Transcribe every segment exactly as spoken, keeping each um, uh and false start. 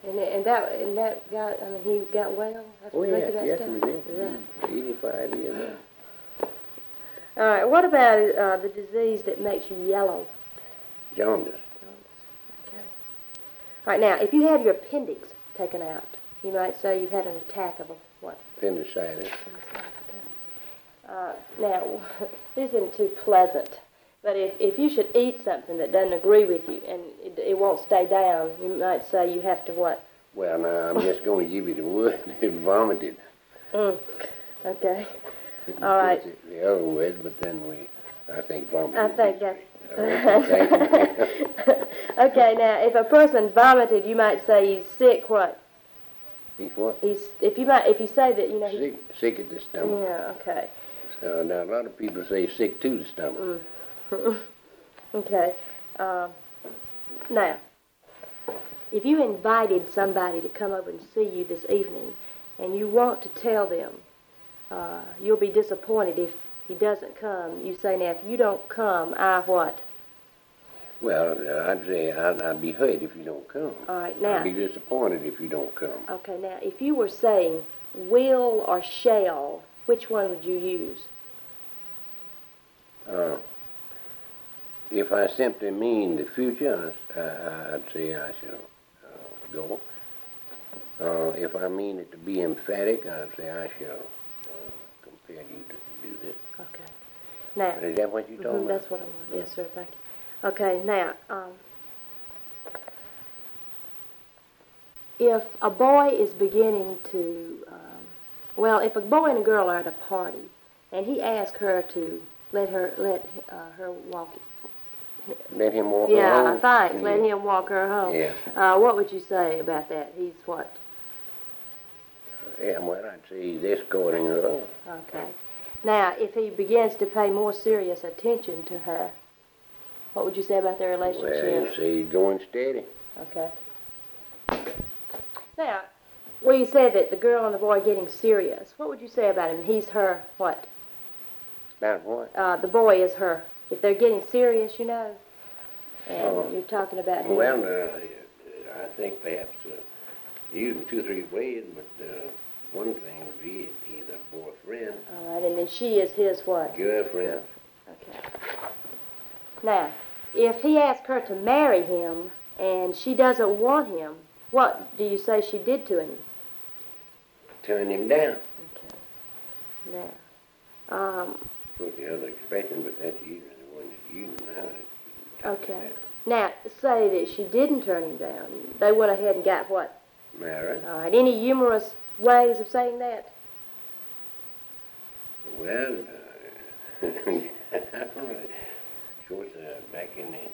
And and that and that got. I mean, he got well after Oh yeah, drinking that yes, stuff. we did. Yeah. Eighty-five years old. All right. What about uh, the disease that makes you yellow? Jaundice. Okay. All right. Now, if you had your appendix taken out, you might say you've had an attack of a what? Appendicitis. Uh, now, this isn't too pleasant, but if, if you should eat something that doesn't agree with you and it, it won't stay down, you might say you have to what? Well, now, I'm just going to give you the word. Vomited. Mm. Okay. All right. The, the other word, but then we, I think vomited. I think that's... Okay, okay, now, if a person vomited, you might say he's sick, what? He's what? He's, if you might, if you say that, you know... Sick, sick at the stomach. Yeah, okay. Uh, now, a lot of people say sick to the stomach. Mm. Okay. Um, now, if you invited somebody to come over and see you this evening, and you want to tell them, uh, you'll be disappointed if he doesn't come, you say, now, if you don't come, I what? Well, uh, I'd say I'd, I'd be hurt if you don't come. All right, now... I'd be disappointed if you don't come. Okay, now, if you were saying will or shall, which one would you use? Uh, if I simply mean the future, I, I'd say I shall uh, go. Uh, if I mean it to be emphatic, I'd say I shall uh, compel you to do this. Okay. Now... Is that what you're talking mm-hmm, about? That's what I want. Yes, sir, thank you. Okay, now, um, if a boy is beginning to, um, well, if a boy and a girl are at a party, and he asks her to let her let uh, her walk. Let him walk yeah, her home? Yeah, thanks. Let him walk her home. Yeah. Uh, what would you say about that? He's what? Yeah, well, I'd say he's escorting her. Okay. Now, if he begins to pay more serious attention to her, what would you say about their relationship? Well, you say he's going steady. Okay. Now, well, you said that the girl and the boy are getting serious. What would you say about him? He's her what? About what? Uh, the boy is her. If they're getting serious, you know, and Oh. you're talking about him. Well, uh, I think perhaps uh, use them two or three ways, but uh, one thing would be he's a boyfriend. All right, and then she is his what? Girlfriend. Okay. Now, if he asks her to marry him and she doesn't want him, what do you say she did to him? Turn him down. Okay. Now, um, That's what the other expression, but that's usually the one that's used now. okay. Now, say that she didn't turn him down. They went ahead and got what? Married. All right. Any humorous ways of saying that? Well, uh, I don't know. Of course, uh, back in the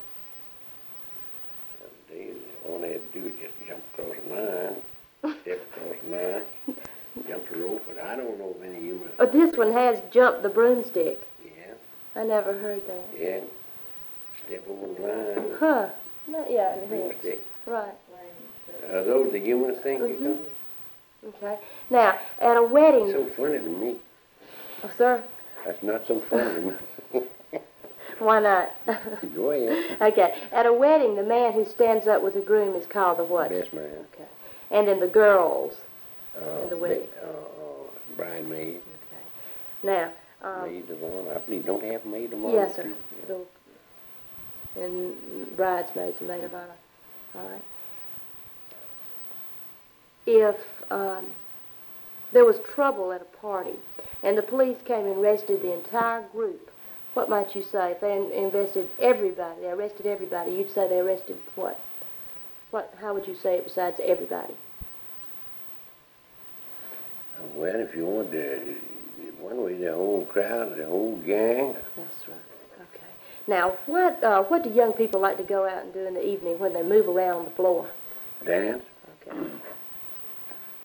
uh, days, all they had to do was just jump across the line, step across the line, jump the rope, but I don't know of any humorous. Oh, this one has jumped the broomstick. Yeah. I never heard that. Yeah. Step over the line. Huh. No, yeah, it is. Broomstick. Right. Are those the humorous things Mhm. you call? Okay. Now, at a wedding... It's so funny to me. Oh, sir? That's not so funny to me. Why not? Go ahead. Okay. At a wedding, the man who stands up with the groom is called the what? Best man. Okay. And then the girls Uh, at the wedding. Uh, uh, bridesmaid. Okay. Now, um, Maid of honor. I believe don't have maid of honor. yes, sir. too? Yeah. The, and bridesmaids and maid of honor. All right. If um, there was trouble at a party and the police came and arrested the entire group, what might you say? If they in- invested everybody, they arrested everybody, you'd say they arrested what? What? How would you say it besides everybody? Well, if you want to, one way the whole crowd, the whole gang. That's right. Okay. Now, what uh, what do young people like to go out and do in the evening when they move around on the floor? Dance. Okay.